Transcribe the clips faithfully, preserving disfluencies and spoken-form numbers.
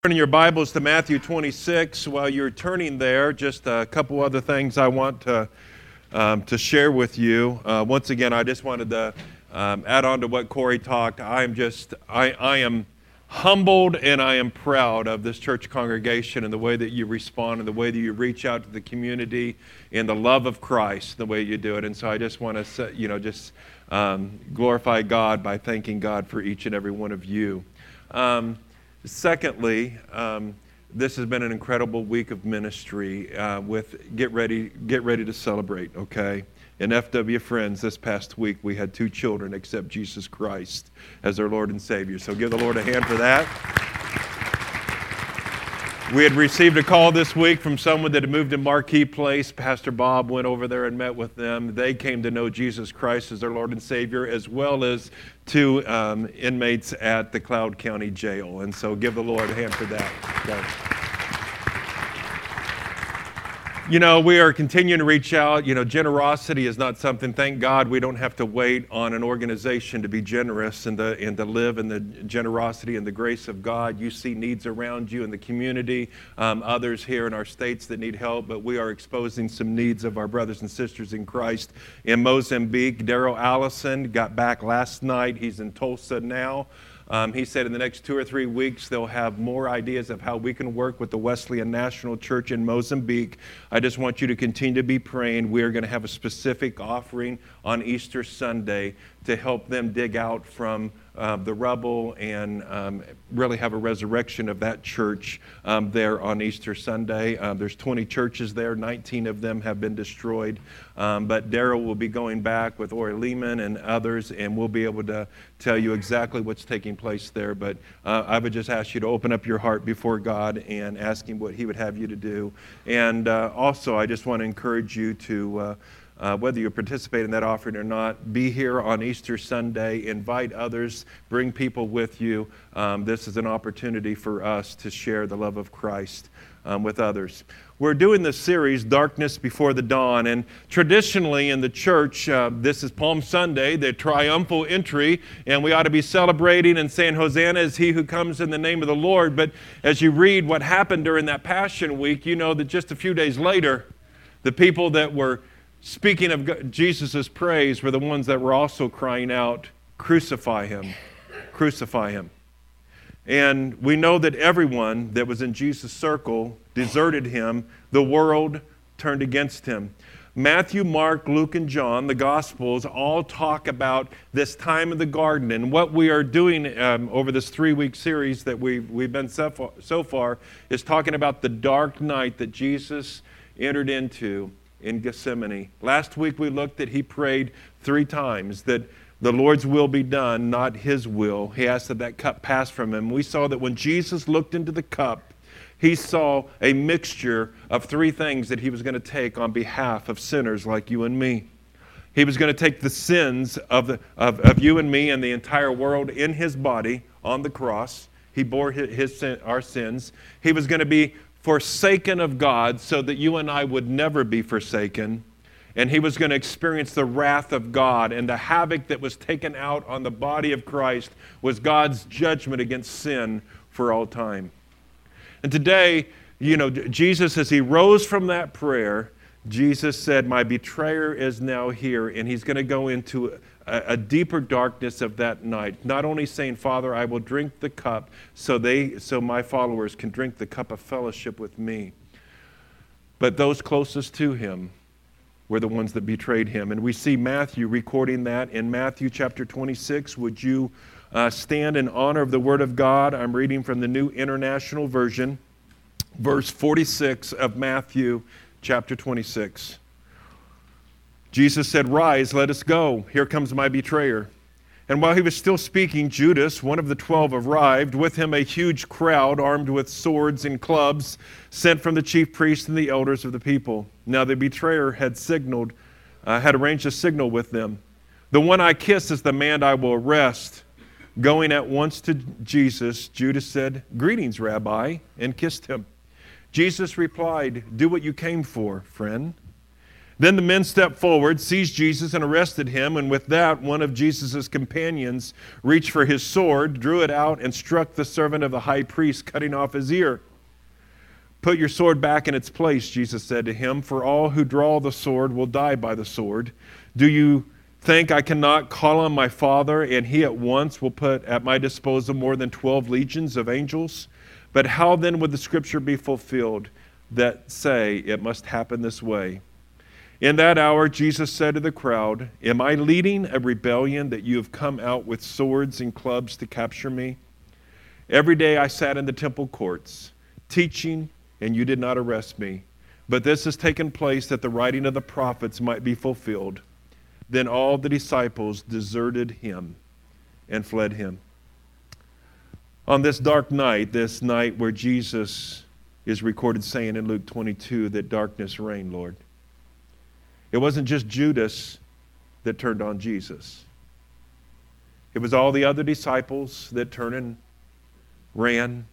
Turning your Bibles to Matthew twenty-six. While you're turning there, just a couple other things I want to um, to share with you. Uh, once again, I just wanted to um, add on to what Corey talked. I am just I, I am humbled and I am proud of this church congregation and the way that you respond and the way that you reach out to the community in the love of Christ, the way you do it. And so I just want to you know just um, glorify God by thanking God for each and every one of you. Um, Secondly, um, this has been an incredible week of ministry uh, with Get Ready Get Ready to Celebrate, okay? In F W Friends this past week, we had two children accept Jesus Christ as their Lord and Savior. So give the Lord a hand for that. We had received a call this week from someone that had moved to Marquee Place. Pastor Bob went over there and met with them. They came to know Jesus Christ as their Lord and Savior, as well as two um, inmates at the Cloud County Jail. And so give the Lord a hand for that. Okay. You know, we are continuing to reach out. You know, generosity is not something, thank God, we don't have to wait on an organization to be generous and to, and to live in the generosity and the grace of God. You see needs around you in the community, um, others here in our states that need help, but we are exposing some needs of our brothers and sisters in Christ. In Mozambique, Daryl Allison got back last night. He's in Tulsa now. Um, he said in the next two or three weeks, they'll have more ideas of how we can work with the Wesleyan National Church in Mozambique. I just want you to continue to be praying. We are going to have a specific offering on Easter Sunday to help them dig out from uh, the rubble and um, really have a resurrection of that church um, there on Easter Sunday. Uh, there's twenty churches there. nineteen of them have been destroyed. Um, but Daryl will be going back with Ori Lehman and others, and we'll be able to tell you exactly what's taking place there. But uh, I would just ask you to open up your heart before God and ask Him what He would have you to do. And uh, also, I just want to encourage you to uh, Uh, whether you participate in that offering or not, be here on Easter Sunday, invite others, bring people with you. Um, this is an opportunity for us to share the love of Christ um, with others. We're doing this series, Darkness Before the Dawn, and traditionally in the church, uh, this is Palm Sunday, the triumphal entry, and we ought to be celebrating and saying, Hosanna is he who comes in the name of the Lord. But as you read what happened during that Passion Week, you know that just a few days later, the people that were speaking of Jesus' praise were the ones that were also crying out, crucify him, crucify him. And we know that everyone that was in Jesus' circle deserted him. The world turned against him. Matthew, Mark, Luke, and John, the Gospels, all talk about this time in the garden. And what we are doing um, over this three-week series that we've, we've been so far, so far is talking about the dark night that Jesus entered into in Gethsemane. Last week we looked that he prayed three times that the Lord's will be done, not his will. He asked that that cup pass from him. We saw that when Jesus looked into the cup, he saw a mixture of three things that he was going to take on behalf of sinners like you and me. He was going to take the sins of, the, of, of you and me and the entire world in his body on the cross. He bore his, his our sins. He was going to be forsaken of God so that you and I would never be forsaken. And he was going to experience the wrath of God, and the havoc that was taken out on the body of Christ was God's judgment against sin for all time. And today, you know, Jesus, as he rose from that prayer, Jesus said, my betrayer is now here, and he's going to go into a, a deeper darkness of that night. Not only saying, Father, I will drink the cup so they, so my followers can drink the cup of fellowship with me. But those closest to him were the ones that betrayed him. And we see Matthew recording that in Matthew chapter twenty-six. Would you uh, stand in honor of the Word of God? I'm reading from the New International Version, verse forty-six of Matthew chapter twenty-six. Jesus said, rise, let us go. Here comes my betrayer. And while he was still speaking, Judas, one of the twelve, arrived, with him a huge crowd armed with swords and clubs, sent from the chief priests and the elders of the people. Now the betrayer had signaled, uh, had arranged a signal with them. The one I kiss is the man I will arrest. Going at once to Jesus, Judas said, greetings, Rabbi, and kissed him. Jesus replied, do what you came for, friend. Then the men stepped forward, seized Jesus, and arrested him. And with that, one of Jesus' companions reached for his sword, drew it out, and struck the servant of the high priest, cutting off his ear. "Put your sword back in its place," Jesus said to him, "for all who draw the sword will die by the sword. Do you think I cannot call on my Father, and he at once will put at my disposal more than twelve legions of angels? But how then would the scripture be fulfilled that say it must happen this way?" In that hour, Jesus said to the crowd, "Am I leading a rebellion that you have come out with swords and clubs to capture me? Every day I sat in the temple courts, teaching, and you did not arrest me. But this has taken place that the writing of the prophets might be fulfilled." Then all the disciples deserted him and fled him. On this dark night, this night where Jesus is recorded saying in Luke twenty-two that darkness reigned, Lord, it wasn't just Judas that turned on Jesus. It was all the other disciples that turned and ran.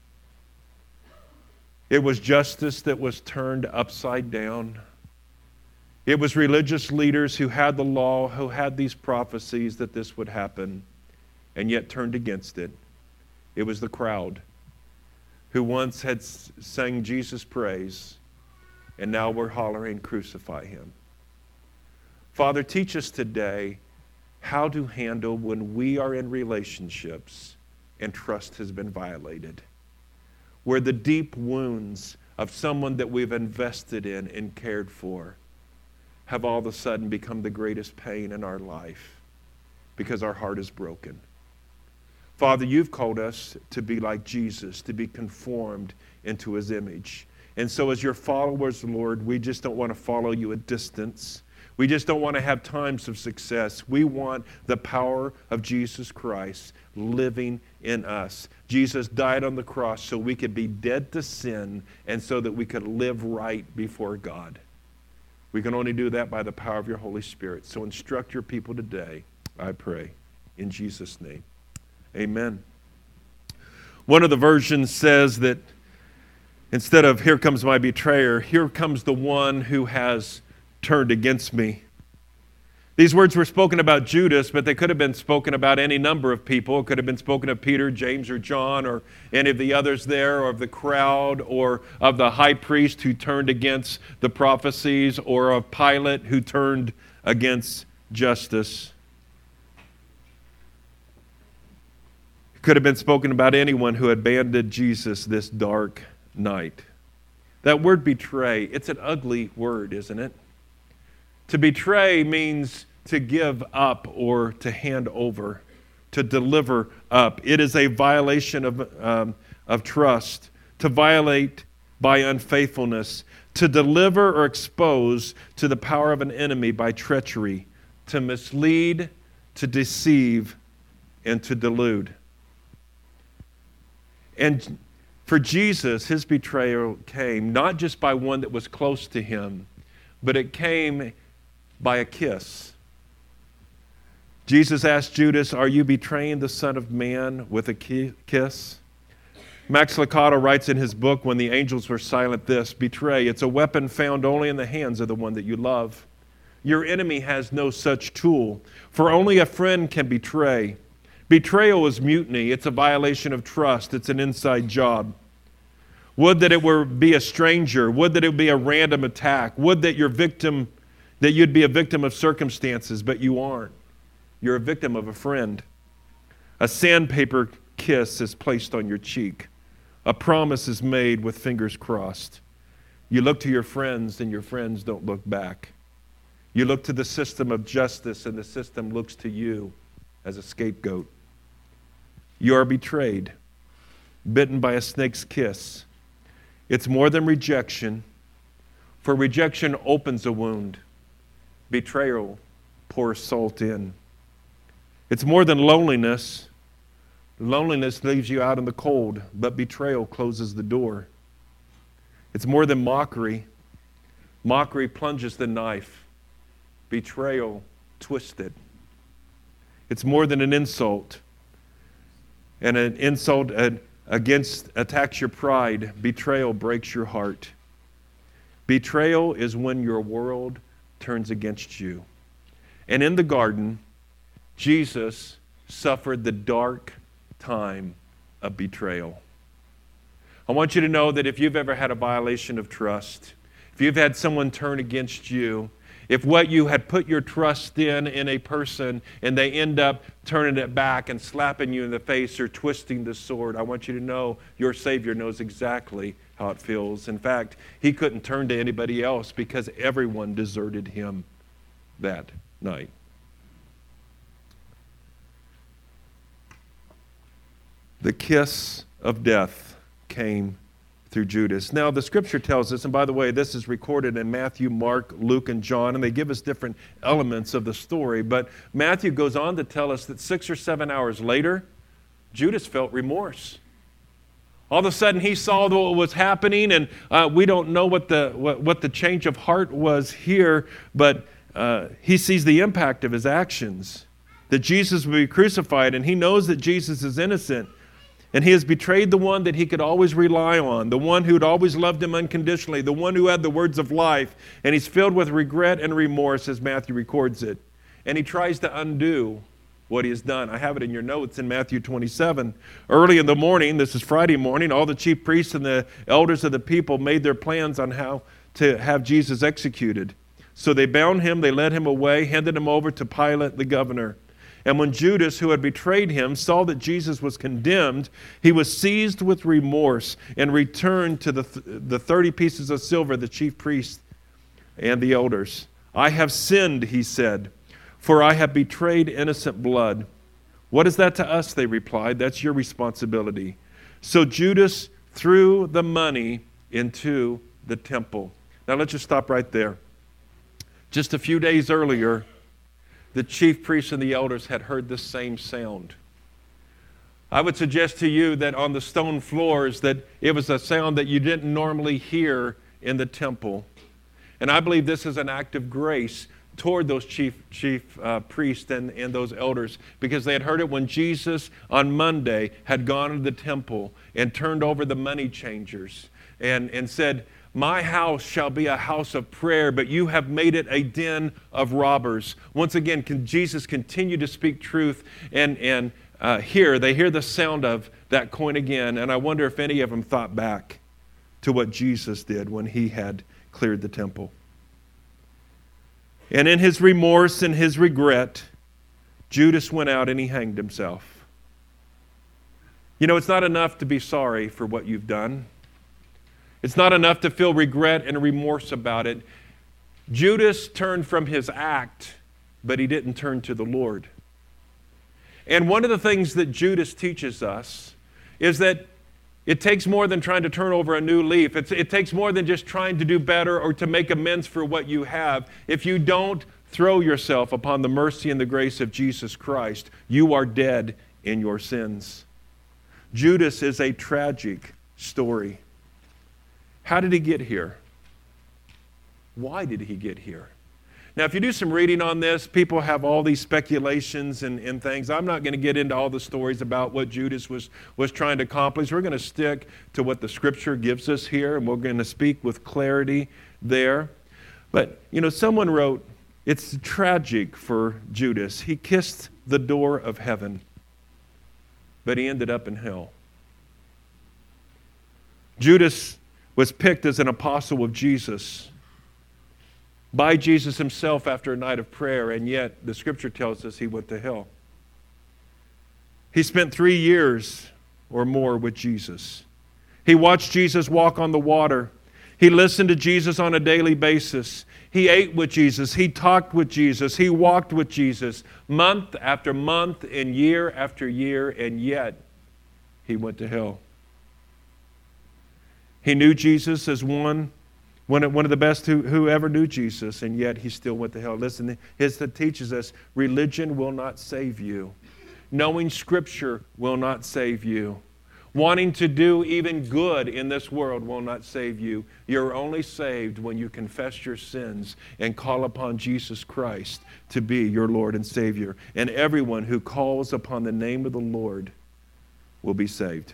It was justice that was turned upside down. It was religious leaders who had the law, who had these prophecies that this would happen, and yet turned against it. It was the crowd who once had sang Jesus' praise, and now we're hollering, "Crucify him." Father, teach us today how to handle when we are in relationships and trust has been violated, where the deep wounds of someone that we've invested in and cared for have all of a sudden become the greatest pain in our life because our heart is broken. Father, you've called us to be like Jesus, to be conformed into his image. And so as your followers, Lord, we just don't want to follow you at distance. We just don't want to have times of success. We want the power of Jesus Christ living in us. Jesus died on the cross so we could be dead to sin and so that we could live right before God. We can only do that by the power of your Holy Spirit. So instruct your people today, I pray, in Jesus' name. Amen. One of the versions says that instead of "here comes my betrayer," here comes the one who has turned against me. These words were spoken about Judas, but they could have been spoken about any number of people. It could have been spoken of Peter, James, or John, or any of the others there, or of the crowd, or of the high priest who turned against the prophecies, or of Pilate who turned against justice. It could have been spoken about anyone who abandoned Jesus this dark night. That word betray, it's an ugly word, isn't it? To betray means to give up or to hand over, to deliver up. It is a violation of, um, of trust, to violate by unfaithfulness, to deliver or expose to the power of an enemy by treachery, to mislead, to deceive, and to delude. And for Jesus, his betrayal came not just by one that was close to him, but it came by a kiss. Jesus asked Judas, "Are you betraying the Son of Man with a kiss?" Max Lucado writes in his book, When the Angels Were Silent, this: "Betray, it's a weapon found only in the hands of the one that you love. Your enemy has no such tool, for only a friend can betray. Betrayal is mutiny. It's a violation of trust. It's an inside job. Would that it were be a stranger. Would that it be a random attack. Would that your victim that you'd be a victim of circumstances, but you aren't. You're a victim of a friend. A sandpaper kiss is placed on your cheek. A promise is made with fingers crossed. You look to your friends, and your friends don't look back. You look to the system of justice, and the system looks to you as a scapegoat. You are betrayed, bitten by a snake's kiss. It's more than rejection, for rejection opens a wound. Betrayal pours salt in. It's more than loneliness. Loneliness leaves you out in the cold, but betrayal closes the door. It's more than mockery. Mockery plunges the knife. Betrayal twists it. It's more than an insult. And an insult against attacks your pride. Betrayal breaks your heart. Betrayal is when your world turns against you. And in the garden, Jesus suffered the dark time of betrayal. I want you to know that if you've ever had a violation of trust, if you've had someone turn against you, if what you had put your trust in in a person and they end up turning it back and slapping you in the face or twisting the sword, I want you to know your Savior knows exactly how it feels. In fact, he couldn't turn to anybody else because everyone deserted him that night. The kiss of death came through Judas. Now, the scripture tells us, and by the way, this is recorded in Matthew, Mark, Luke, and John, and they give us different elements of the story, but Matthew goes on to tell us that six or seven hours later, Judas felt remorse. All of a sudden, he saw what was happening, and uh, we don't know what the, what, what the change of heart was here, but uh, he sees the impact of his actions, that Jesus will be crucified, and he knows that Jesus is innocent. And he has betrayed the one that he could always rely on, the one who had always loved him unconditionally, the one who had the words of life. And he's filled with regret and remorse as Matthew records it. And he tries to undo what he has done. I have it in your notes in Matthew twenty-seven. Early in the morning, this is Friday morning, all the chief priests and the elders of the people made their plans on how to have Jesus executed. So they bound him, they led him away, handed him over to Pilate the governor. And when Judas, who had betrayed him, saw that Jesus was condemned, he was seized with remorse and returned to the, th- the thirty pieces of silver, the chief priests and the elders. I have sinned, he said, for I have betrayed innocent blood. What is that to us, they replied. That's your responsibility. So Judas threw the money into the temple. Now let's just stop right there. Just a few days earlier, the chief priests and the elders had heard the same sound. I would suggest to you that on the stone floors that it was a sound that you didn't normally hear in the temple. And I believe this is an act of grace toward those chief chief uh, priests and, and those elders, because they had heard it when Jesus on Monday had gone to the temple and turned over the money changers and, and said, my house shall be a house of prayer, but you have made it a den of robbers. Once again, can Jesus continue to speak truth? And, and uh, here, they hear the sound of that coin again. And I wonder if any of them thought back to what Jesus did when he had cleared the temple. And in his remorse and his regret, Judas went out and he hanged himself. You know, it's not enough to be sorry for what you've done. It's not enough to feel regret and remorse about it. Judas turned from his act, but he didn't turn to the Lord. And one of the things that Judas teaches us is that it takes more than trying to turn over a new leaf. It's, it takes more than just trying to do better or to make amends for what you have. If you don't throw yourself upon the mercy and the grace of Jesus Christ, you are dead in your sins. Judas is a tragic story. How did he get here? Why did he get here? Now, if you do some reading on this, people have all these speculations and, and things. I'm not going to get into all the stories about what Judas was, was trying to accomplish. We're going to stick to what the Scripture gives us here, and we're going to speak with clarity there. But, you know, someone wrote, it's tragic for Judas. He kissed the door of heaven, but he ended up in hell. Judas was picked as an apostle of Jesus by Jesus himself after a night of prayer, and yet the scripture tells us he went to hell. He spent three years or more with Jesus. He watched Jesus walk on the water. He listened to Jesus on a daily basis. He ate with Jesus. He talked with Jesus. He walked with Jesus month after month and year after year, and yet he went to hell. He knew Jesus as one, one of, one of the best who, who ever knew Jesus, and yet he still went to hell. Listen, his that teaches us religion will not save you. Knowing Scripture will not save you. Wanting to do even good in this world will not save you. You're only saved when you confess your sins and call upon Jesus Christ to be your Lord and Savior. And everyone who calls upon the name of the Lord will be saved.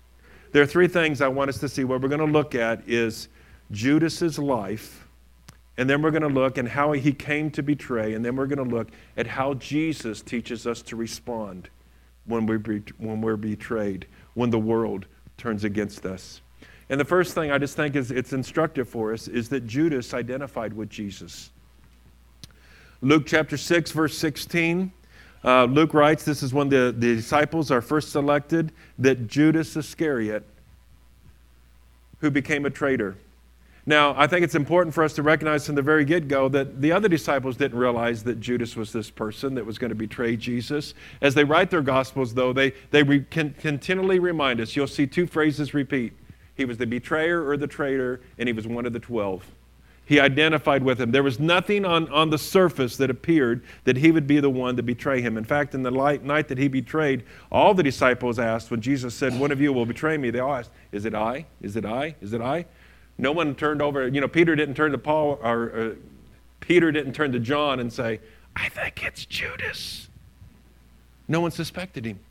There are three things I want us to see. What we're going to look at is Judas's life, And then we're going to look at how he came to betray. And then we're going to look at how Jesus teaches us to respond when we're, when we're betrayed, when the world turns against us. And the first thing I just think is it's instructive for us is that Judas identified with Jesus. Luke chapter six, verse sixteen, uh, Luke writes, this is when the, the disciples are first selected, that Judas Iscariot, who became a traitor. Now, I think it's important for us to recognize from the very get-go that the other disciples didn't realize that Judas was this person that was going to betray Jesus. As they write their Gospels, though, they, they re- can continually remind us. You'll see two phrases repeat. He was the betrayer or the traitor, and he was one of the twelve. He identified with him. There was nothing on, on the surface that appeared that he would be the one to betray him. In fact, in the light, night that he betrayed, all the disciples asked, when Jesus said, one of you will betray me, they all asked, is it I? Is it I? Is it I? No one turned over, you know, Peter didn't turn to Paul, or uh, Peter didn't turn to John and say, I think it's Judas. No one suspected him.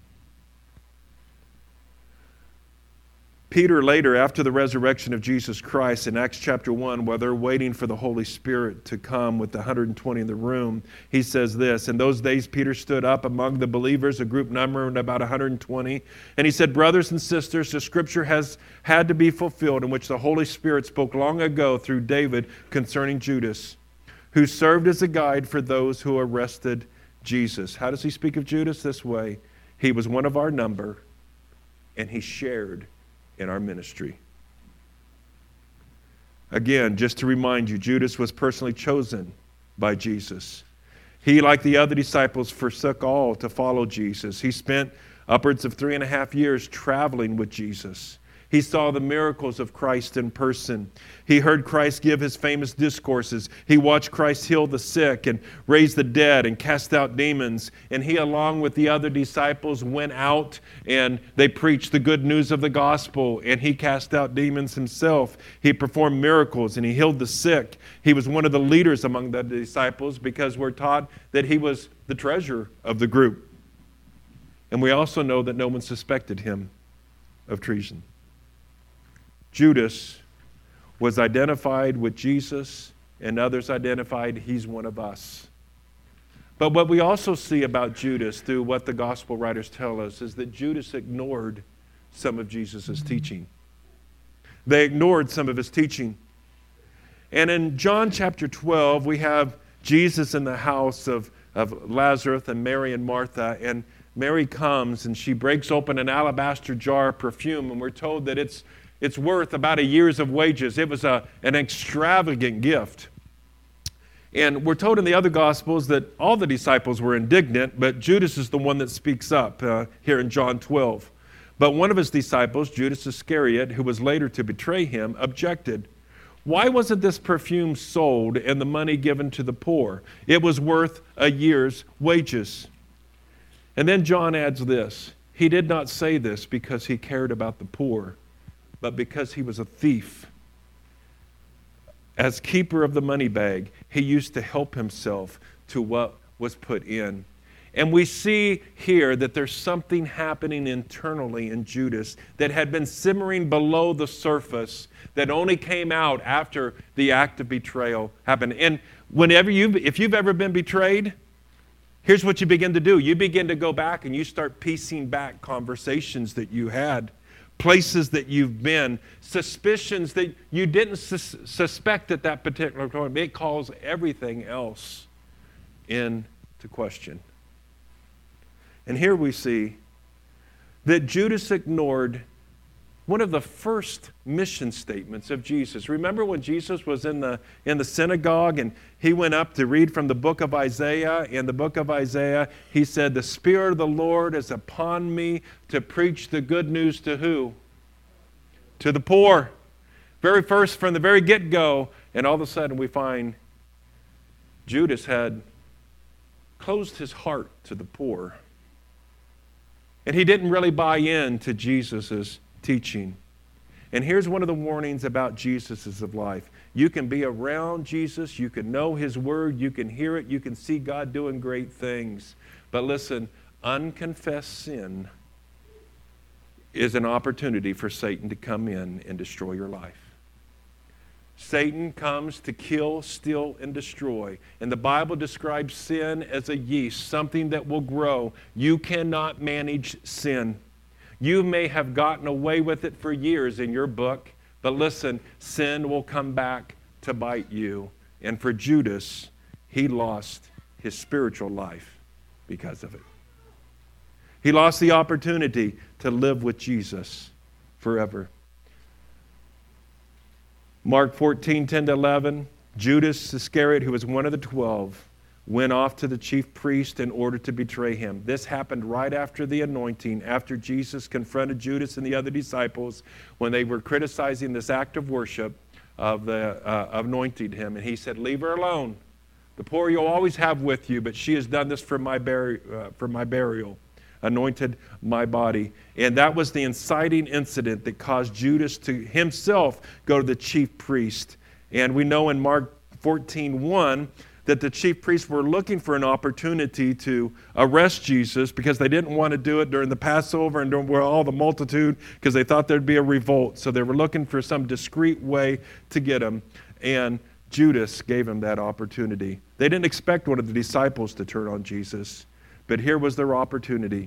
Peter later, after the resurrection of Jesus Christ in Acts chapter one, while they're waiting for the Holy Spirit to come with the one hundred twenty in the room, he says this, in those days Peter stood up among the believers, a group numbering about one hundred twenty, and he said, brothers and sisters, the scripture has had to be fulfilled in which the Holy Spirit spoke long ago through David concerning Judas, who served as a guide for those who arrested Jesus. How does he speak of Judas? This way, he was one of our number, and he shared in our ministry. Again, just to remind you, Judas was personally chosen by Jesus. He, like the other disciples, forsook all to follow Jesus. He spent upwards of three and a half years traveling with Jesus. He saw the miracles of Christ in person. He heard Christ give his famous discourses. He watched Christ heal the sick and raise the dead and cast out demons. And he, along with the other disciples, went out and they preached the good news of the gospel. And he cast out demons himself. He performed miracles and he healed the sick. He was one of the leaders among the disciples because we're taught that he was the treasurer of the group. And we also know that no one suspected him of treason. Judas was identified with Jesus, and others identified he's one of us. But what we also see about Judas through what the gospel writers tell us is that Judas ignored some of Jesus' teaching. They ignored some of his teaching. And in John chapter twelve, we have Jesus in the house of, of Lazarus and Mary and Martha, and Mary comes and she breaks open an alabaster jar of perfume, and we're told that it's It's worth about a year's of wages. It was a, an extravagant gift. And we're told in the other Gospels that all the disciples were indignant, but Judas is the one that speaks up uh, here in John twelve. But one of his disciples, Judas Iscariot, who was later to betray him, objected. Why wasn't this perfume sold and the money given to the poor? It was worth a year's wages. And then John adds this. He did not say this because he cared about the poor, but because he was a thief. As keeper of the money bag, he used to help himself to what was put in. And we see here that there's something happening internally in Judas that had been simmering below the surface that only came out after the act of betrayal happened. And whenever you, if you've ever been betrayed, here's what you begin to do. You begin to go back and you start piecing back conversations that you had, places that you've been, suspicions that you didn't sus- suspect at that particular time. It calls everything else into question. And here we see that Judas ignored one of the first mission statements of Jesus. Remember when Jesus was in the in the synagogue and he went up to read from the book of Isaiah. In the book of Isaiah, he said, the Spirit of the Lord is upon me to preach the good news to who? To the poor. Very first, from the very get-go. And all of a sudden we find Judas had closed his heart to the poor. And he didn't really buy in to Jesus' teaching. And here's one of the warnings about Jesus' of life. You can be around Jesus, you can know his word, you can hear it, you can see God doing great things. But listen, unconfessed sin is an opportunity for Satan to come in and destroy your life. Satan comes to kill, steal, and destroy. And the Bible describes sin as a yeast, something that will grow. You cannot manage sin. You may have gotten away with it for years in your book, but listen, sin will come back to bite you. And for Judas, he lost his spiritual life because of it. He lost the opportunity to live with Jesus forever. Mark fourteen, ten to eleven, Judas Iscariot, who was one of the twelve, went off to the chief priest in order to betray him. This happened right after the anointing, after Jesus confronted Judas and the other disciples when they were criticizing this act of worship of the uh, anointing him. And he said, leave her alone. The poor you'll always have with you, but she has done this for my, bur- uh, for my burial. Anointed my body. And that was the inciting incident that caused Judas to himself go to the chief priest. And we know in Mark fourteen one that the chief priests were looking for an opportunity to arrest Jesus because they didn't want to do it during the Passover and during all the multitude because they thought there'd be a revolt. So they were looking for some discreet way to get him. And Judas gave him that opportunity. They didn't expect one of the disciples to turn on Jesus. But here was their opportunity.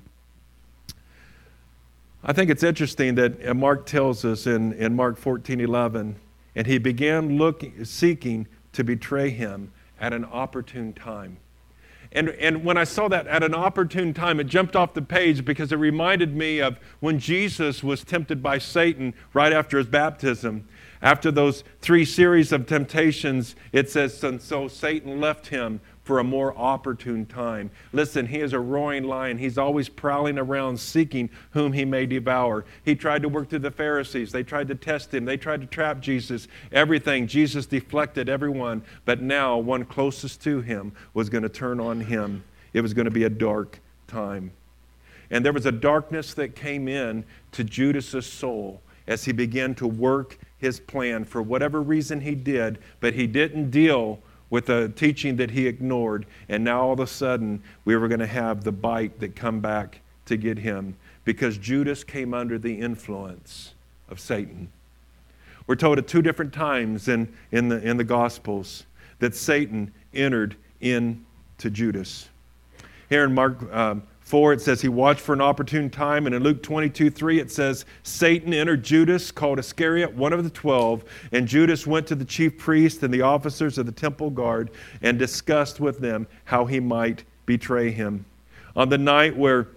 I think it's interesting that Mark tells us in, in Mark fourteen eleven, and he began looking, seeking to betray him at an opportune time. And, and when I saw that at an opportune time, it jumped off the page because it reminded me of when Jesus was tempted by Satan right after his baptism. After those three series of temptations, it says, and so Satan left him for a more opportune time. Listen, he is a roaring lion. He's always prowling around seeking whom he may devour. He tried to work through the Pharisees. They tried to test him. They tried to trap Jesus. Everything. Jesus deflected everyone. But now one closest to him was going to turn on him. It was going to be a dark time. And there was a darkness that came in to Judas's soul as he began to work his plan for whatever reason he did, but he didn't deal with a teaching that he ignored. And now all of a sudden, we were going to have the bite that come back to get him because Judas came under the influence of Satan. We're told at two different times in, in, the, in the Gospels that Satan entered into Judas. Here in Mark um, four, it says he watched for an opportune time. And in Luke twenty-two three, it says, Satan entered Judas, called Iscariot, one of the twelve. And Judas went to the chief priest and the officers of the temple guard and discussed with them how he might betray him. On the night where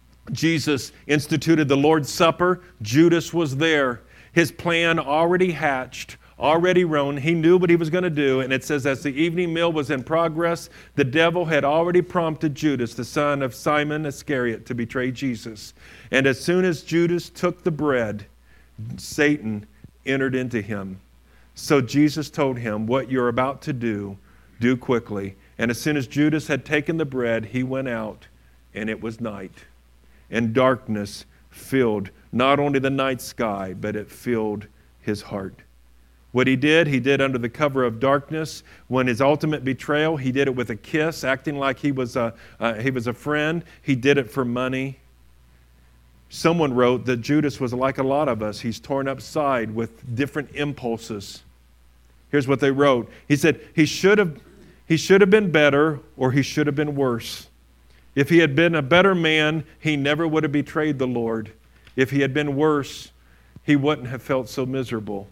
Jesus instituted the Lord's Supper, Judas was there. His plan already hatched, already known. He knew what he was going to do. And it says, as the evening meal was in progress, the devil had already prompted Judas, the son of Simon Iscariot, to betray Jesus. And as soon as Judas took the bread, Satan entered into him. So Jesus told him, what you're about to do, do quickly. And as soon as Judas had taken the bread, he went out, and it was night. And darkness filled not only the night sky, but it filled his heart. What he did, he did under the cover of darkness. When his ultimate betrayal, he did it with a kiss, acting like he was a, uh, he was a friend. He did it for money. Someone wrote that Judas was like a lot of us. He's torn upside with different impulses. Here's what they wrote. He said, he should have, he should have been better, or he should have been worse. If he had been a better man, he never would have betrayed the Lord. If he had been worse, he wouldn't have felt so miserable.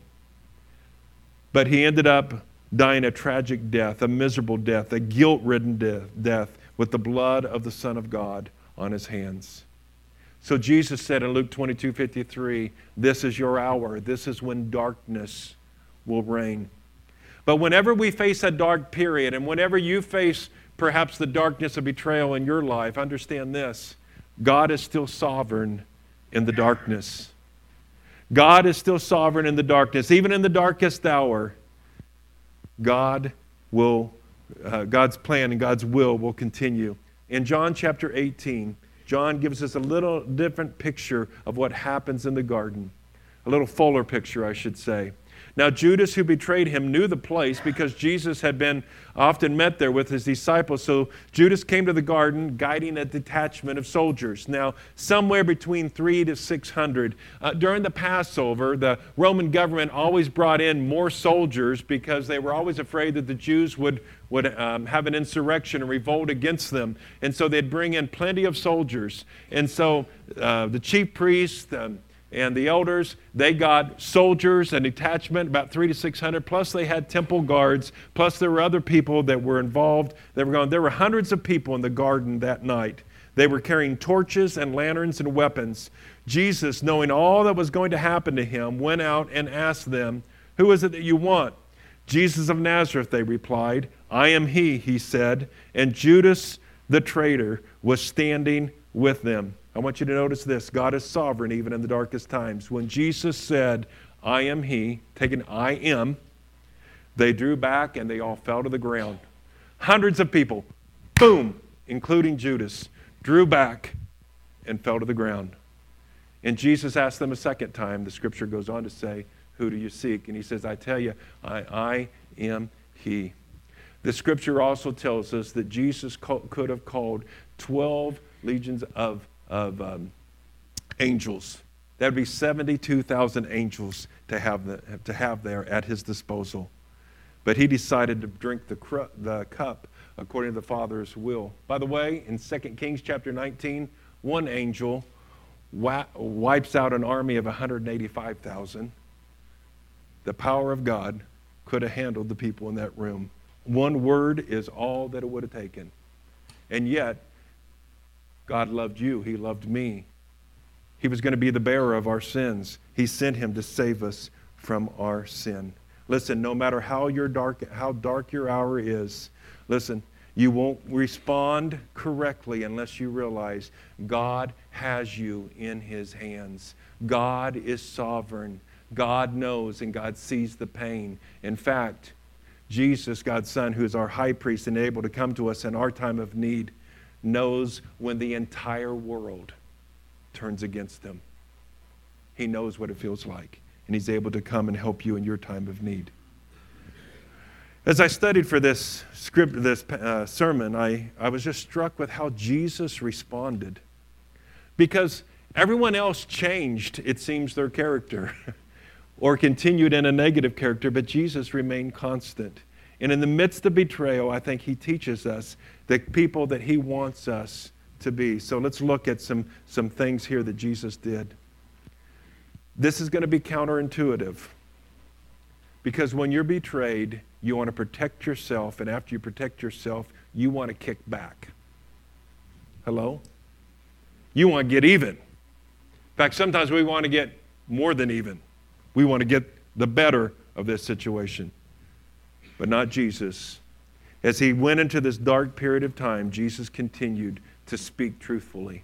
But he ended up dying a tragic death, a miserable death, a guilt-ridden death, death with the blood of the Son of God on his hands. So Jesus said in Luke twenty-two fifty-three, this is your hour. This is when darkness will reign. But whenever we face a dark period, and whenever you face perhaps the darkness of betrayal in your life, understand this. God is still sovereign in the darkness. God is still sovereign in the darkness. Even in the darkest hour, God will, uh, God's plan and God's will will continue. In John chapter eighteen, John gives us a little different picture of what happens in the garden. A little fuller picture, I should say. Now Judas, who betrayed him, knew the place because Jesus had been often met there with his disciples. So Judas came to the garden guiding a detachment of soldiers. Now, somewhere between three to six hundred. Uh, during the Passover, the Roman government always brought in more soldiers because they were always afraid that the Jews would, would um, have an insurrection and revolt against them. And so they'd bring in plenty of soldiers. And so uh, the chief priests, um, and the elders, they got soldiers, a detachment, about three to six hundred, plus they had temple guards, plus there were other people that were involved. They were going, there were hundreds of people in the garden that night. They were carrying torches and lanterns and weapons. Jesus, knowing all that was going to happen to him, went out and asked them, "Who is it that you want?" "Jesus of Nazareth," they replied. "I am he," he said. And Judas the traitor was standing with them. I want you to notice this. God is sovereign even in the darkest times. When Jesus said, "I am he," taking "I am," they drew back and they all fell to the ground. Hundreds of people, boom, including Judas, drew back and fell to the ground. And Jesus asked them a second time. The scripture goes on to say, "Who do you seek?" And he says, "I tell you, I, I am he." The scripture also tells us that Jesus could have called twelve legions of of um, angels. That would be seventy-two thousand angels to have, the, to have there at his disposal. But he decided to drink the, cru- the cup according to the Father's will. By the way, in Second Kings chapter nineteen, one angel wa- wipes out an army of one hundred eighty-five thousand. The power of God could have handled the people in that room. One word is all that it would have taken. And yet, God loved you. He loved me. He was going to be the bearer of our sins. He sent him to save us from our sin. Listen, no matter how your dark, how dark your hour is, listen, you won't respond correctly unless you realize God has you in his hands. God is sovereign. God knows and God sees the pain. In fact, Jesus, God's Son, who is our high priest and able to come to us in our time of need, knows when the entire world turns against him. He knows what it feels like, and he's able to come and help you in your time of need. As I studied for this script, this uh, sermon, I, I was just struck with how Jesus responded. Because everyone else changed, it seems, their character or continued in a negative character, but Jesus remained constant. And in the midst of betrayal, I think he teaches us the people that he wants us to be. So let's look at some, some things here that Jesus did. This is going to be counterintuitive. Because when you're betrayed, you want to protect yourself, and after you protect yourself, you want to kick back. Hello? You want to get even. In fact, sometimes we want to get more than even. We want to get the better of this situation. But not Jesus. As he went into this dark period of time, Jesus continued to speak truthfully.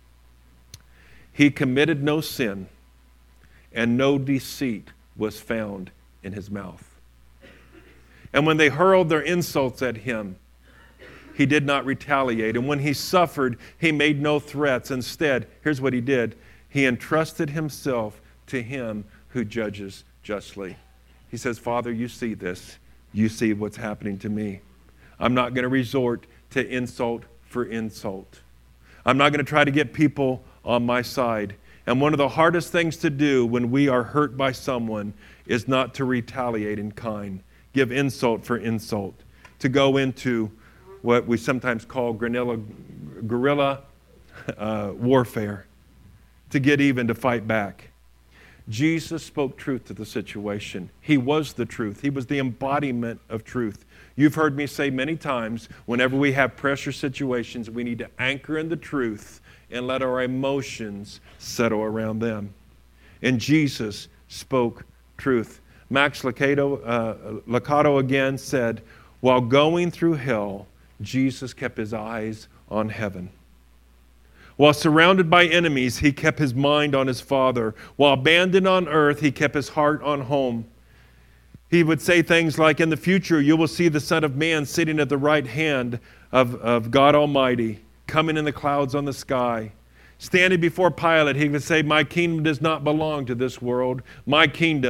He committed no sin, and no deceit was found in his mouth. And when they hurled their insults at him, he did not retaliate. And when he suffered, he made no threats. Instead, here's what he did. He entrusted himself to him who judges justly. He says, "Father, you see this. You see what's happening to me. I'm not going to resort to insult for insult. I'm not going to try to get people on my side." And one of the hardest things to do when we are hurt by someone is not to retaliate in kind, give insult for insult, to go into what we sometimes call guerrilla, guerrilla uh, warfare, to get even, to fight back. Jesus spoke truth to the situation. He was the truth. He was the embodiment of truth. You've heard me say many times, whenever we have pressure situations, we need to anchor in the truth and let our emotions settle around them. And Jesus spoke truth. Max Lucado, uh, Lucado again said, while going through hell, Jesus kept his eyes on heaven. While surrounded by enemies, he kept his mind on his Father. While abandoned on earth, he kept his heart on home. He would say things like, in the future, you will see the Son of Man sitting at the right hand of, of God Almighty, coming in the clouds on the sky. Standing before Pilate, he would say, my kingdom does not belong to this world. My kingdom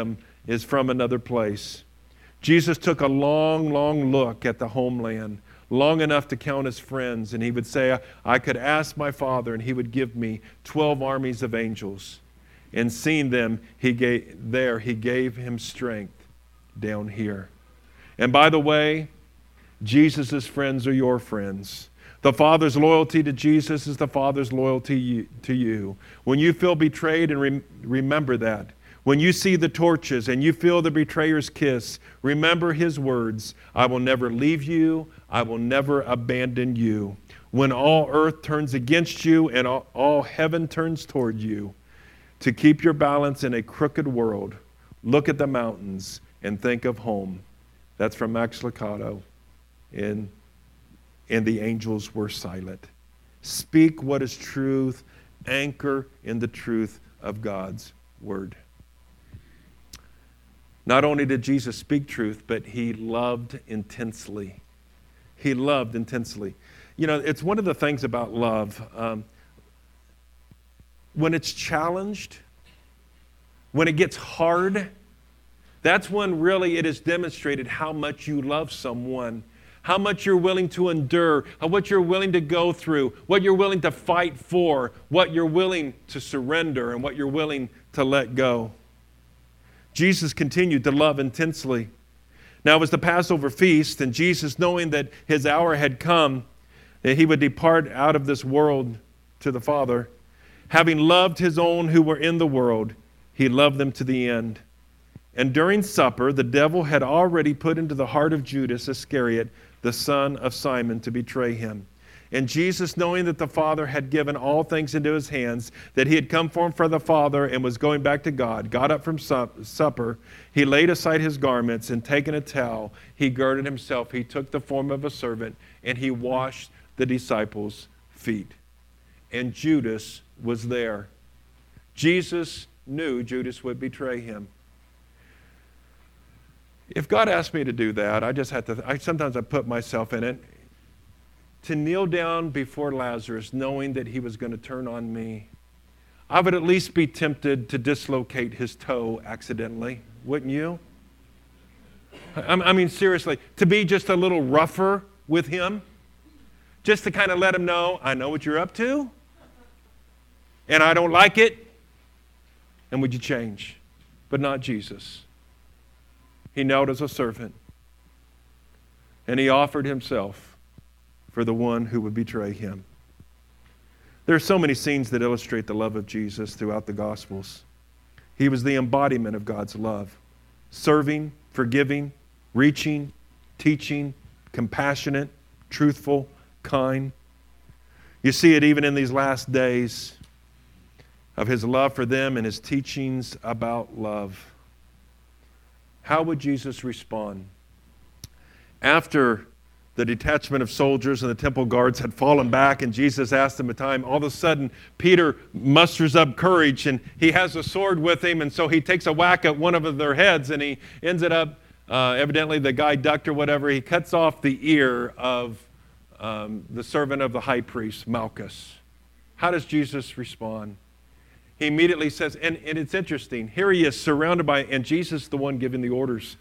is from another place. Jesus took a long, long look at the homeland, long enough to count his friends, and he would say, I could ask my Father, and he would give me twelve armies of angels. And seeing them, he gave, there, he gave him strength down here. And by the way, Jesus' friends are your friends. The Father's loyalty to Jesus is the Father's loyalty to you. When you feel betrayed, and re- remember that. When you see the torches and you feel the betrayer's kiss, remember his words, I will never leave you, I will never abandon you. When all earth turns against you and all, all heaven turns toward you, to keep your balance in a crooked world, look at the mountains and think of home. That's from Max Lucado. And, and the angels were silent. Speak what is truth, anchor in the truth of God's word. Not only did Jesus speak truth, but he loved intensely. He loved intensely. You know, it's one of the things about love. Um, when it's challenged, when it gets hard, that's when really it is demonstrated how much you love someone, how much you're willing to endure, how what you're willing to go through, what you're willing to fight for, what you're willing to surrender, and what you're willing to let go. Jesus continued to love intensely. Now it was the Passover feast, and Jesus, knowing that his hour had come, that he would depart out of this world to the Father, having loved his own who were in the world, he loved them to the end. And during supper, the devil had already put into the heart of Judas Iscariot, the son of Simon, to betray him. And Jesus, knowing that the Father had given all things into his hands, that he had come forth from the Father and was going back to God, got up from sup- supper, he laid aside his garments, and taking a towel, he girded himself. He took the form of a servant, and he washed the disciples' feet. And Judas was there. Jesus knew Judas would betray him. If God asked me to do that, I just had to, I, sometimes I put myself in it. To kneel down before Lazarus, knowing that he was going to turn on me, I would at least be tempted to dislocate his toe accidentally, wouldn't you? I, I mean, seriously, to be just a little rougher with him, just to kind of let him know, I know what you're up to, and I don't like it, and would you change? But not Jesus. He knelt as a servant, and he offered himself for the one who would betray him. There are so many scenes that illustrate the love of Jesus throughout the Gospels. He was the embodiment of God's love, serving, forgiving, reaching, teaching, compassionate, truthful, kind. You see it even in these last days of his love for them and his teachings about love. How would Jesus respond? After the detachment of soldiers and the temple guards had fallen back, and Jesus asked them a time, all of a sudden Peter musters up courage, and he has a sword with him, and so he takes a whack at one of their heads, and he ends it up, uh, evidently the guy ducked or whatever, he cuts off the ear of um, the servant of the high priest, Malchus. How does Jesus respond? He immediately says, and, and it's interesting, here he is surrounded by, and Jesus is the one giving the orders.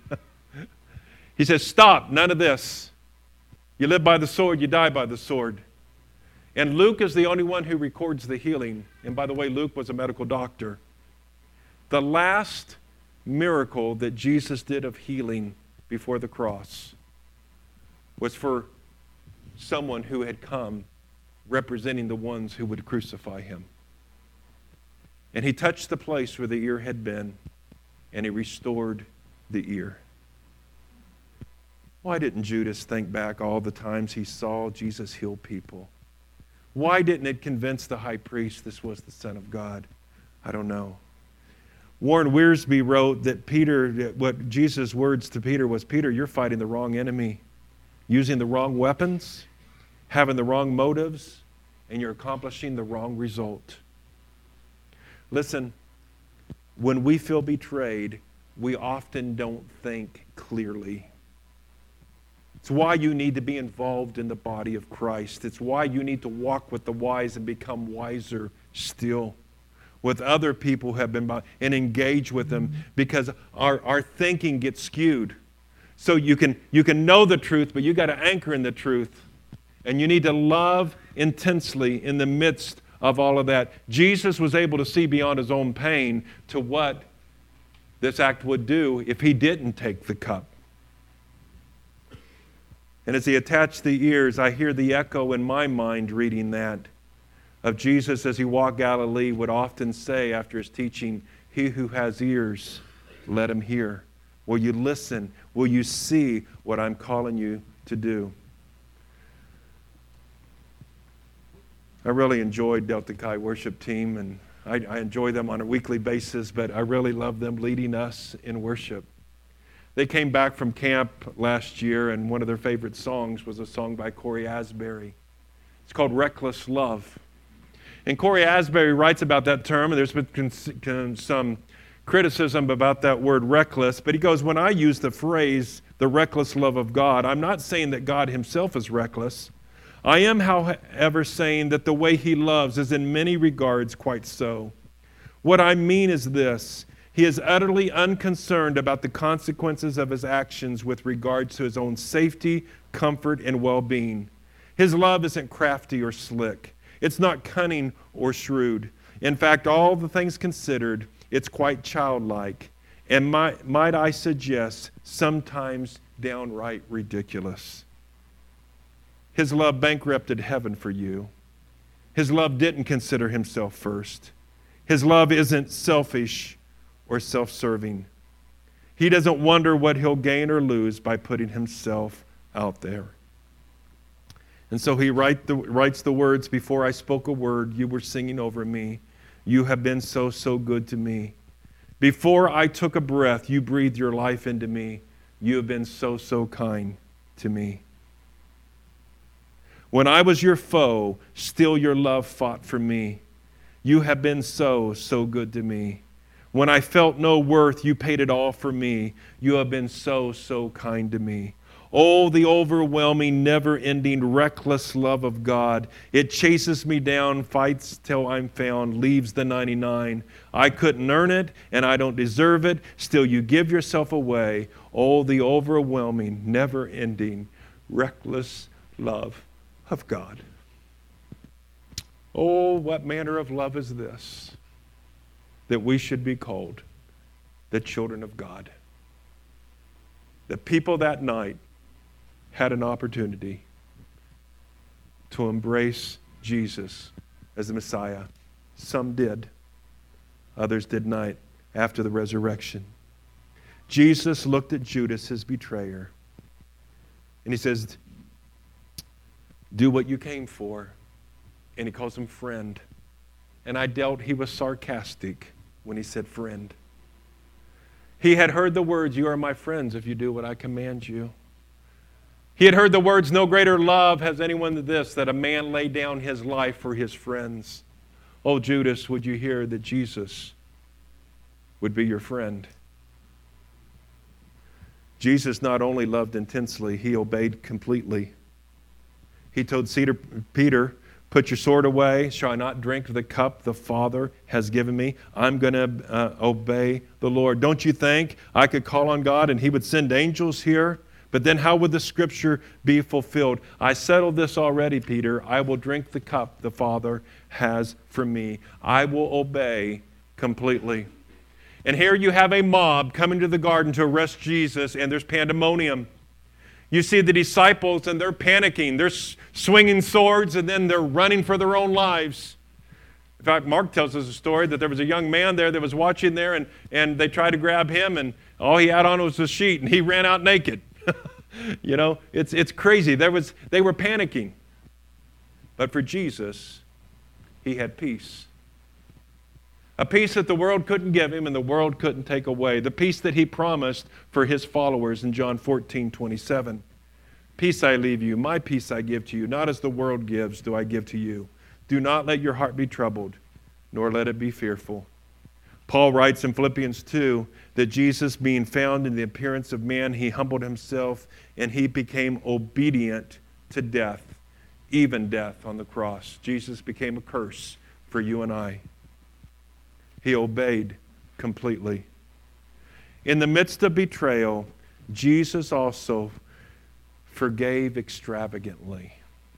He says, stop, none of this. You live by the sword, you die by the sword. And Luke is the only one who records the healing. And by the way, Luke was a medical doctor. The last miracle that Jesus did of healing before the cross was for someone who had come representing the ones who would crucify him. And he touched the place where the ear had been, and he restored the ear. Why didn't Judas think back all the times he saw Jesus heal people? Why didn't it convince the high priest this was the Son of God? I don't know. Warren Wiersbe wrote that Peter, what Jesus' words to Peter was, Peter, you're fighting the wrong enemy, using the wrong weapons, having the wrong motives, and you're accomplishing the wrong result. Listen, when we feel betrayed, we often don't think clearly. It's why you need to be involved in the body of Christ. It's why you need to walk with the wise and become wiser still. with other people who have been by, and engage with them, because our, our thinking gets skewed. So you can you can know the truth, but you got to anchor in the truth. And you need to love intensely in the midst of all of that. Jesus was able to see beyond his own pain to what this act would do if he didn't take the cup. And as he attached the ears, I hear the echo in my mind reading that of Jesus as he walked Galilee would often say after his teaching, "He who has ears, let him hear." Will you listen? Will you see what I'm calling you to do? I really enjoyed Delta Chi worship team, and I, I enjoy them on a weekly basis, but I really love them leading us in worship. They came back from camp last year, and one of their favorite songs was a song by Corey Asbury. It's called "Reckless Love." And Corey Asbury writes about that term, and there's been cons- con- some criticism about that word reckless, but he goes, when I use the phrase, the reckless love of God, I'm not saying that God himself is reckless. I am, however, saying that the way he loves is in many regards quite so. What I mean is this: he is utterly unconcerned about the consequences of his actions with regards to his own safety, comfort, and well-being. His love isn't crafty or slick. It's not cunning or shrewd. In fact, all the things considered, it's quite childlike, and might, might I suggest, sometimes downright ridiculous. His love bankrupted heaven for you. His love didn't consider himself first. His love isn't selfish or self-serving. He doesn't wonder what he'll gain or lose by putting himself out there. And so he write the, writes the words, "Before I spoke a word, you were singing over me. You have been so, so good to me. Before I took a breath, you breathed your life into me. You have been so, so kind to me. When I was your foe, still your love fought for me. You have been so, so good to me. When I felt no worth, you paid it all for me. You have been so, so kind to me." Oh, the overwhelming, never-ending, reckless love of God. It chases me down, fights till I'm found, leaves the ninety-nine. I couldn't earn it, and I don't deserve it. Still, you give yourself away. Oh, the overwhelming, never-ending, reckless love of God. Oh, what manner of love is this, that we should be called the children of God. The people that night had an opportunity to embrace Jesus as the Messiah. Some did. Others did not after the resurrection. Jesus looked at Judas, his betrayer, and he says, "Do what you came for." And he calls him friend. And I doubt he was sarcastic when he said friend. He had heard the words, "You are my friends if you do what I command you." He had heard the words, "No greater love has anyone than this, that a man lay down his life for his friends." Oh, Judas, would you hear that Jesus would be your friend? Jesus not only loved intensely, he obeyed completely. He told Peter, "Put your sword away. Shall I not drink the cup the Father has given me? I'm going to uh, obey the Lord." Don't you think I could call on God and he would send angels here? But then how would the scripture be fulfilled? "I settled this already, Peter. I will drink the cup the Father has for me. I will obey completely." And here you have a mob coming to the garden to arrest Jesus, and there's pandemonium. You see the disciples, and they're panicking. They're swinging swords, and then they're running for their own lives. In fact, Mark tells us a story that there was a young man there that was watching there, and, and they tried to grab him, and all he had on was a sheet, and he ran out naked. You know, it's it's crazy. There was they were panicking. But for Jesus, he had peace. A peace that the world couldn't give him and the world couldn't take away. The peace that he promised for his followers in John fourteen twenty-seven. "Peace I leave you, my peace I give to you. Not as the world gives do I give to you. Do not let your heart be troubled, nor let it be fearful." Paul writes in Philippians two that Jesus, being found in the appearance of man, he humbled himself and he became obedient to death, even death on the cross. Jesus became a curse for you and I. he obeyed completely. In the midst of betrayal, Jesus also forgave extravagantly.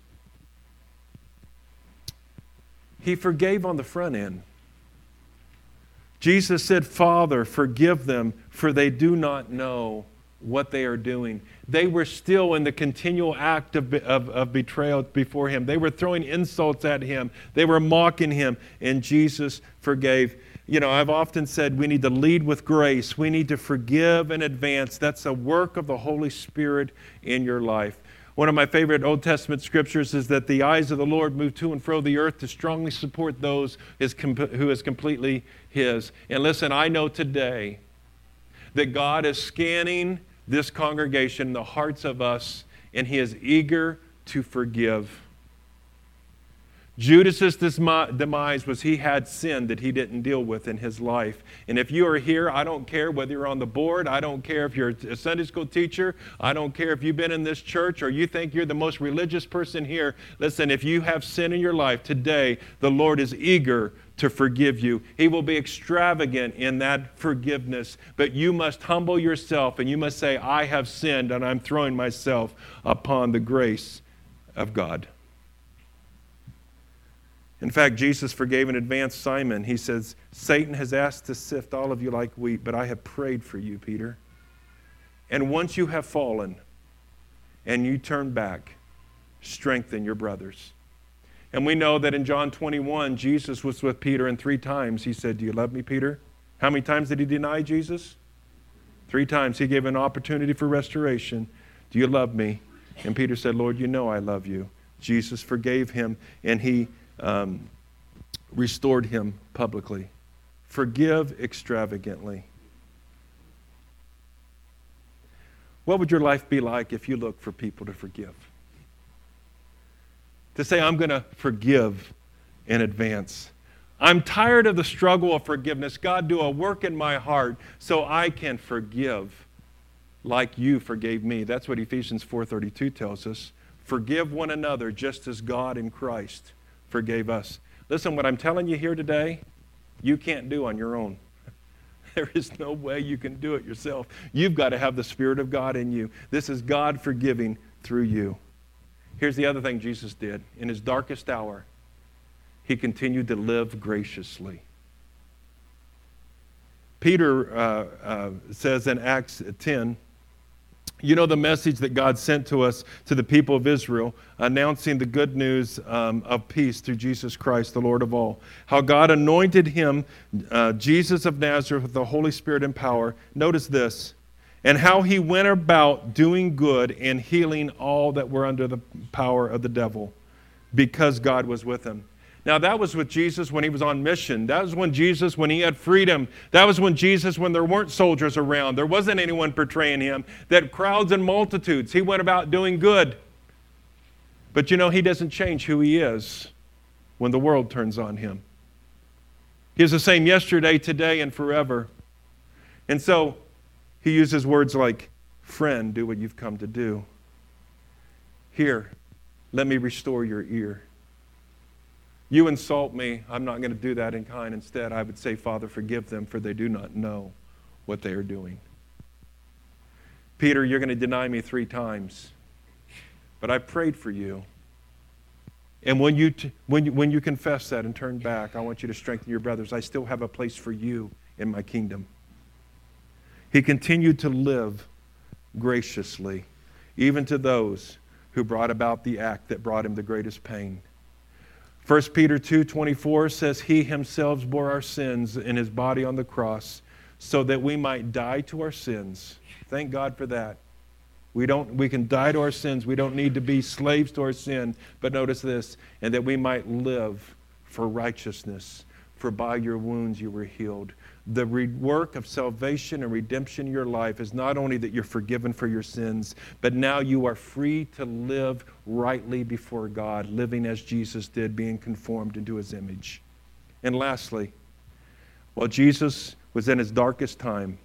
He forgave on the front end. Jesus said, Father, forgive them, for they do not know what they are doing. They were still in the continual act of, of, of betrayal before him. They were throwing insults at him. They were mocking him, and Jesus forgave. You know, I've often said we need to lead with grace. We need to forgive in advance. That's a work of the Holy Spirit in your life. One of my favorite Old Testament scriptures is that the eyes of the Lord move to and fro the earth to strongly support those who is completely his. And listen, I know today that God is scanning this congregation, the hearts of us, and he is eager to forgive. Judas's demise was he had sin that he didn't deal with in his life. And if you are here, I don't care whether you're on the board, I don't care if you're a Sunday school teacher, I don't care if you've been in this church or you think you're the most religious person here. Listen, if you have sin in your life today, the Lord is eager to forgive you. He will be extravagant in that forgiveness, but you must humble yourself and you must say, I have sinned and I'm throwing myself upon the grace of God. In fact, Jesus forgave in advance Simon. He says, Satan has asked to sift all of you like wheat, but I have prayed for you, Peter. And once you have fallen and you turn back, strengthen your brothers. And we know that in John twenty-one, Jesus was with Peter, and three times he said, do you love me, Peter? How many times did he deny Jesus? Three times. He gave an opportunity for restoration. Do you love me? And Peter said, Lord, you know I love you. Jesus forgave him, and he Um, restored him publicly. Forgive extravagantly. What would your life be like if you looked for people to forgive? To say, I'm going to forgive in advance. I'm tired of the struggle of forgiveness. God, do a work in my heart so I can forgive like you forgave me. That's what Ephesians four thirty-two tells us. Forgive one another just as God in Christ forgave us. Listen, what I'm telling you here today, you can't do on your own. There is no way you can do it yourself. You've got to have the Spirit of God in you. This is God forgiving through you. Here's the other thing Jesus did. In his darkest hour, he continued to live graciously. Peter uh, uh, says in Acts ten, you know the message that God sent to us, to the people of Israel, announcing the good news um, of peace through Jesus Christ, the Lord of all. How God anointed him, uh, Jesus of Nazareth, with the Holy Spirit and power. Notice this. And how he went about doing good and healing all that were under the power of the devil, because God was with him. Now, that was with Jesus when he was on mission. That was when Jesus, when he had freedom. That was when Jesus, when there weren't soldiers around. There wasn't anyone portraying him. That crowds and multitudes. He went about doing good. But you know, he doesn't change who he is when the world turns on him. He's the same yesterday, today, and forever. And so, he uses words like, friend, do what you've come to do. Here, let me restore your ear. You insult me, I'm not going to do that in kind. Instead, I would say, Father, forgive them, for they do not know what they are doing. Peter, you're going to deny me three times, but I prayed for you. And when you, t- when you, when you confess that and turn back, I want you to strengthen your brothers. I still have a place for you in my kingdom. He continued to live graciously, even to those who brought about the act that brought him the greatest pain. First Peter two twenty-four says, he himself bore our sins in his body on the cross so that we might die to our sins. Thank God for that. We don't. We can die to our sins. We don't need to be slaves to our sin. But notice this, and that we might live for righteousness. For by your wounds you were healed. The re- work of salvation and redemption in your life is not only that you're forgiven for your sins, but now you are free to live rightly before God, living as Jesus did, being conformed into his image. And lastly, while Jesus was in his darkest time,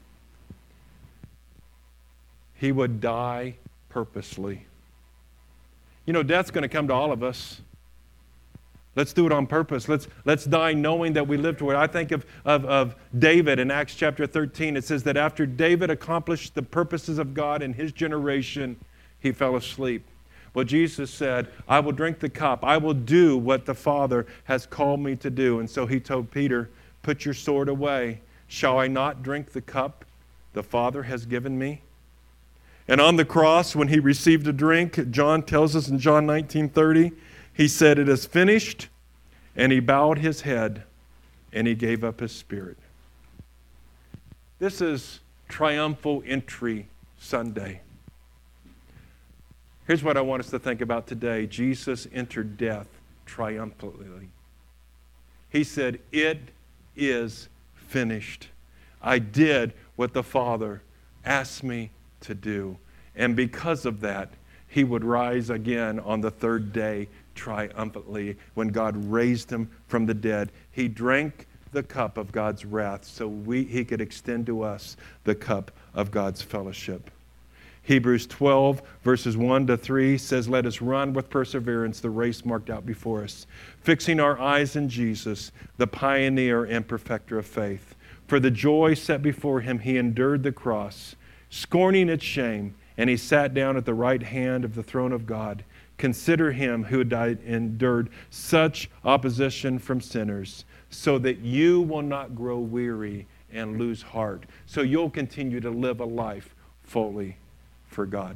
he would die purposely. You know, death's going to come to all of us. Let's do it on purpose. Let's, let's die knowing that we live toward it. I think of, of, of David in Acts chapter thirteen. It says that after David accomplished the purposes of God in his generation, he fell asleep. Well, Jesus said, I will drink the cup. I will do what the Father has called me to do. And so he told Peter, put your sword away. Shall I not drink the cup the Father has given me? And on the cross, when he received a drink, John tells us in John nineteen thirty, he said, it is finished, and he bowed his head, and he gave up his spirit. This is Triumphal Entry Sunday. Here's what I want us to think about today. Jesus entered death triumphantly. He said, it is finished. I did what the Father asked me to do. And because of that, he would rise again on the third day triumphantly when God raised him from the dead. He drank the cup of God's wrath so we, he could extend to us the cup of God's fellowship. Hebrews twelve, verses one to three says, let us run with perseverance the race marked out before us, fixing our eyes in Jesus, the pioneer and perfecter of faith. For the joy set before him, he endured the cross, scorning its shame, and he sat down at the right hand of the throne of God. Consider him who died, endured such opposition from sinners, so that you will not grow weary and lose heart. So you'll continue to live a life fully for God.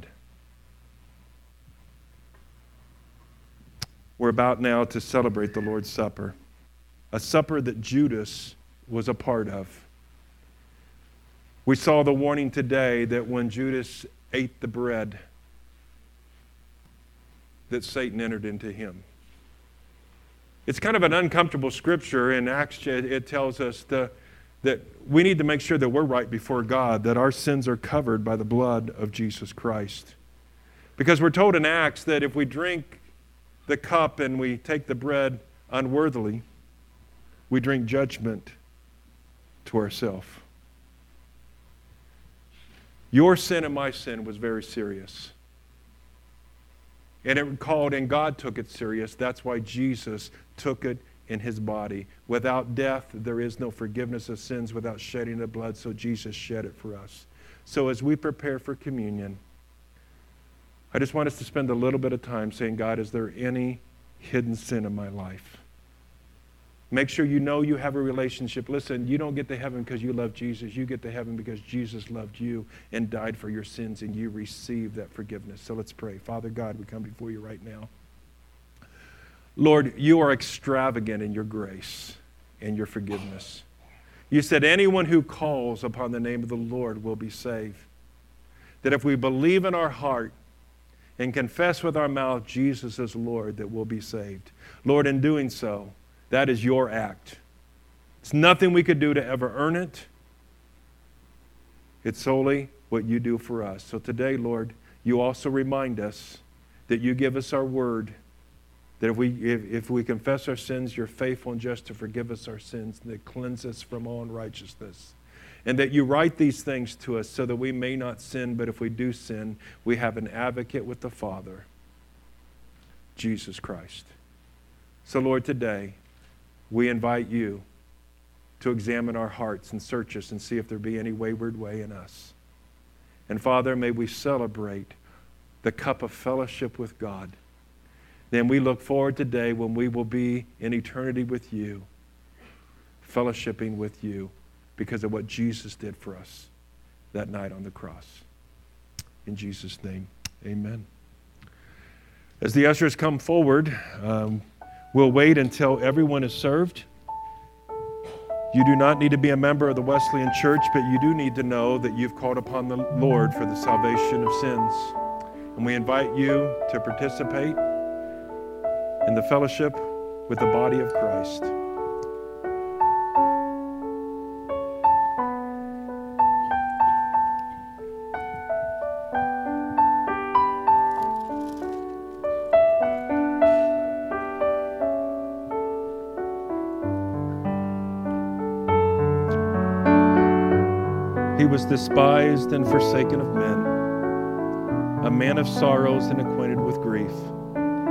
We're about now to celebrate the Lord's Supper, a supper that Judas was a part of. We saw the warning today that when Judas ate the bread, that Satan entered into him. It's kind of an uncomfortable scripture. In Acts, it tells us the, that we need to make sure that we're right before God, that our sins are covered by the blood of Jesus Christ. Because we're told in Acts that if we drink the cup and we take the bread unworthily, we drink judgment to ourselves. Your sin and my sin was very serious. And it called, and God took it serious. That's why Jesus took it in his body. Without death, there is no forgiveness of sins without shedding of blood, so Jesus shed it for us. So as we prepare for communion, I just want us to spend a little bit of time saying, God, is there any hidden sin in my life? Make sure you know you have a relationship. Listen, you don't get to heaven because you love Jesus. You get to heaven because Jesus loved you and died for your sins, and you receive that forgiveness. So let's pray. Father God, we come before you right now. Lord, you are extravagant in your grace and your forgiveness. You said anyone who calls upon the name of the Lord will be saved. That if we believe in our heart and confess with our mouth Jesus is Lord, that we'll be saved. Lord, in doing so, that is your act. It's nothing we could do to ever earn it. It's solely what you do for us. So today, Lord, you also remind us that you give us our word, that if we, if, if we confess our sins, you're faithful and just to forgive us our sins, and to cleanse us from all unrighteousness. And that you write these things to us so that we may not sin, but if we do sin, we have an advocate with the Father, Jesus Christ. So, Lord, today, we invite you to examine our hearts and search us and see if there be any wayward way in us. And Father, may we celebrate the cup of fellowship with God. Then we look forward today when we will be in eternity with you, fellowshipping with you because of what Jesus did for us that night on the cross. In Jesus' name, amen. As the ushers come forward, um, we'll wait until everyone is served. You do not need to be a member of the Wesleyan Church, but you do need to know that you've called upon the Lord for the salvation of sins. And we invite you to participate in the fellowship with the body of Christ. He was despised and forsaken of men, a man of sorrows and acquainted with grief.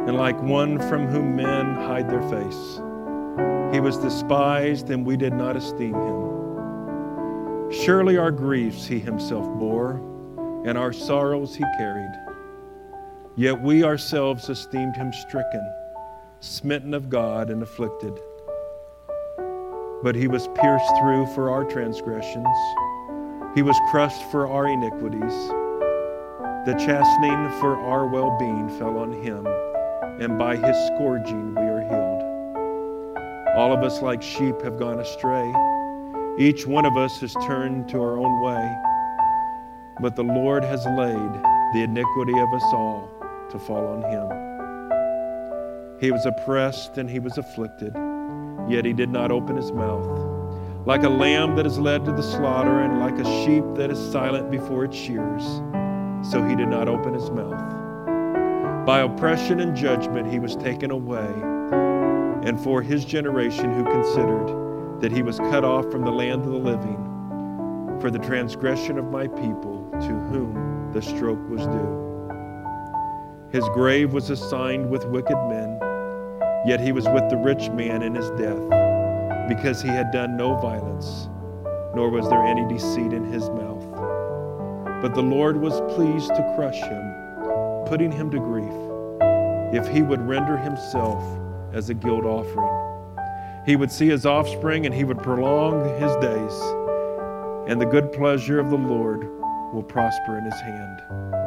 and like one from whom men hide their face. He was despised, and we did not esteem him. Surely our griefs he himself bore, and our sorrows he carried. Yet we ourselves esteemed him stricken, smitten of God, and afflicted. But he was pierced through for our transgressions. He was crushed for our iniquities. The chastening for our well-being fell on him, and by his scourging we are healed. All of us like sheep have gone astray. Each one of us has turned to our own way. But the Lord has laid the iniquity of us all to fall on him. He was oppressed and he was afflicted, yet he did not open his mouth. Like a lamb that is led to the slaughter, and like a sheep that is silent before its shears, so he did not open his mouth. By oppression and judgment he was taken away. And for his generation who considered that he was cut off from the land of the living, for the transgression of my people, to whom the stroke was due. His grave was assigned with wicked men, yet he was with the rich man in his death, because he had done no violence, nor was there any deceit in his mouth. But the Lord was pleased to crush him, putting him to grief, if he would render himself as a guilt offering. He would see his offspring, and he would prolong his days, and the good pleasure of the Lord will prosper in his hand.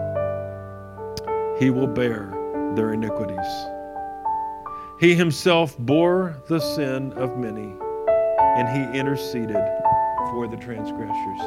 He will bear their iniquities. He himself bore the sin of many, and he interceded for the transgressors.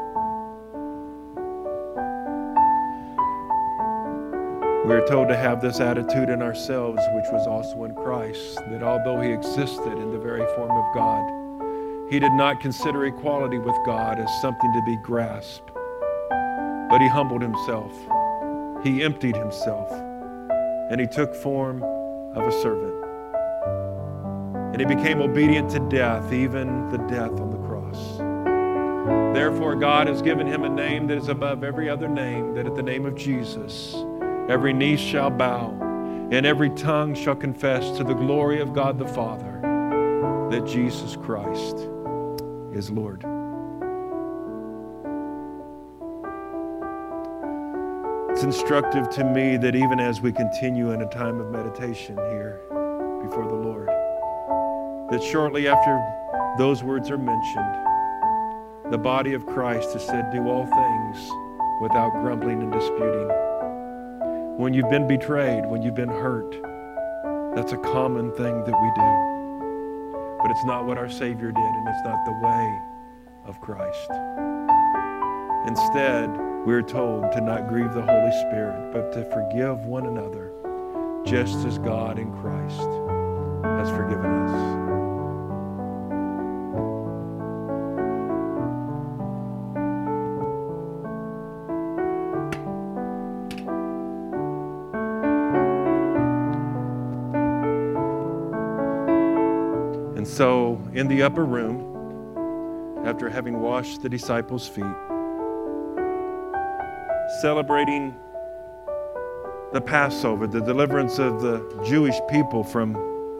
We are told to have this attitude in ourselves, which was also in Christ, that although he existed in the very form of God, he did not consider equality with God as something to be grasped, but he humbled himself. He emptied himself, and he took form of a servant. And he became obedient to death, even the death on the cross. Therefore, God has given him a name that is above every other name, that at the name of Jesus, every knee shall bow, and every tongue shall confess to the glory of God the Father that Jesus Christ is Lord. It's instructive to me that even as we continue in a time of meditation here before the Lord, that shortly after those words are mentioned, the body of Christ has said, do all things without grumbling and disputing. When you've been betrayed, when you've been hurt, that's a common thing that we do. But it's not what our Savior did, and it's not the way of Christ. Instead, we're told to not grieve the Holy Spirit, but to forgive one another, just as God in Christ has forgiven us. And so, in the upper room, after having washed the disciples' feet, celebrating the Passover, the deliverance of the Jewish people from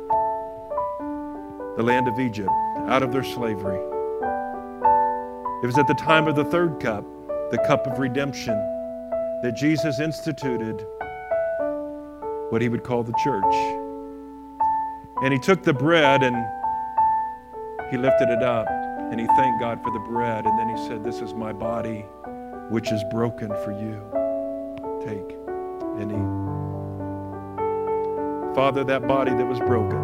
the land of Egypt, out of their slavery. It was at the time of the third cup, the cup of redemption, that Jesus instituted what he would call the church. And he took the bread and he lifted it up, and he thanked God for the bread, and then he said, this is my body, which is broken for you. Take and eat. Father, that body that was broken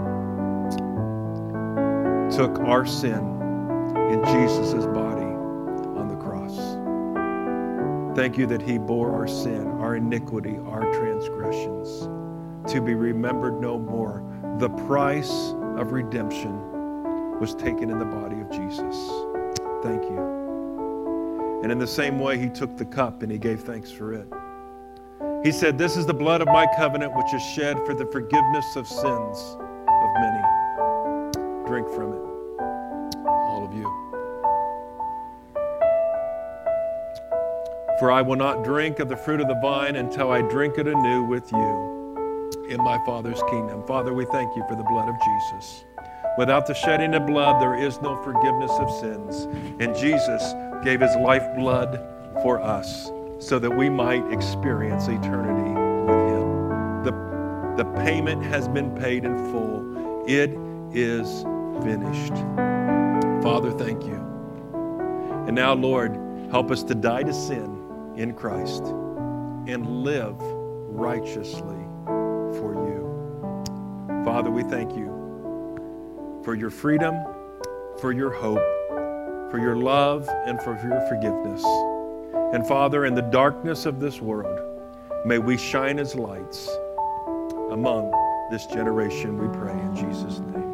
took our sin in Jesus' body on the cross. Thank you that he bore our sin, our iniquity, our transgressions, to be remembered no more. The price of redemption was taken in the body of Jesus. Thank you. And in the same way, he took the cup and he gave thanks for it. He said, this is the blood of my covenant, which is shed for the forgiveness of sins of many. Drink from it, all of you. For I will not drink of the fruit of the vine until I drink it anew with you in my Father's kingdom. Father, we thank you for the blood of Jesus. Without the shedding of blood, there is no forgiveness of sins. And Jesus gave his lifeblood for us so that we might experience eternity with him. The, the payment has been paid in full. It is finished. Father, thank you. And now, Lord, help us to die to sin in Christ and live righteously for you. Father, we thank you for your freedom, for your hope, for your love, and for your forgiveness. And Father, in the darkness of this world, may we shine as lights among this generation, we pray in Jesus' name.